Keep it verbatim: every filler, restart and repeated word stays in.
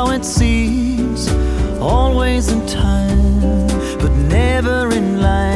how it seems, always in time, but never in line.